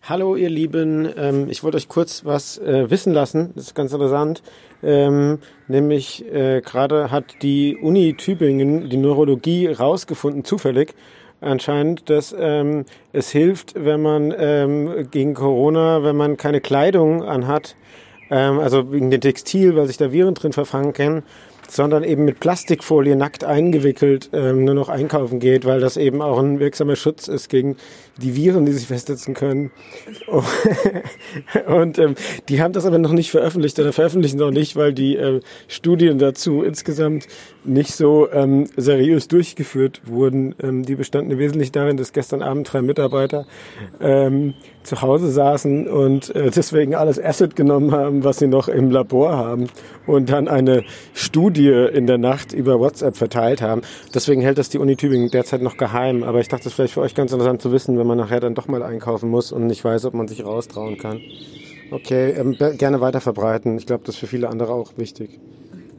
Hallo ihr Lieben, ich wollte euch kurz was wissen lassen, das ist ganz interessant, nämlich gerade hat die Uni Tübingen die Neurologie rausgefunden, zufällig anscheinend, dass es hilft, wenn man gegen Corona, wenn man keine Kleidung anhat, also wegen dem Textil, weil sich da Viren drin verfangen können, sondern eben mit Plastikfolie nackt eingewickelt nur noch einkaufen geht, weil das eben auch ein wirksamer Schutz ist gegen die Viren, die sich festsetzen können. Und die haben das aber noch nicht veröffentlicht oder veröffentlichen noch nicht, weil die Studien dazu insgesamt nicht so seriös durchgeführt wurden. Die bestanden im Wesentlichen darin, dass gestern Abend 3 Mitarbeiter zu Hause saßen und deswegen alles Asset genommen haben, was sie noch im Labor haben und dann eine Studie in der Nacht über WhatsApp verteilt haben. Deswegen hält das die Uni Tübingen derzeit noch geheim. Aber ich dachte, das ist vielleicht für euch ganz interessant zu wissen, wenn man nachher dann doch mal einkaufen muss und nicht weiß, ob man sich raustrauen kann. Okay, gerne weiter verbreiten. Ich glaube, das ist für viele andere auch wichtig.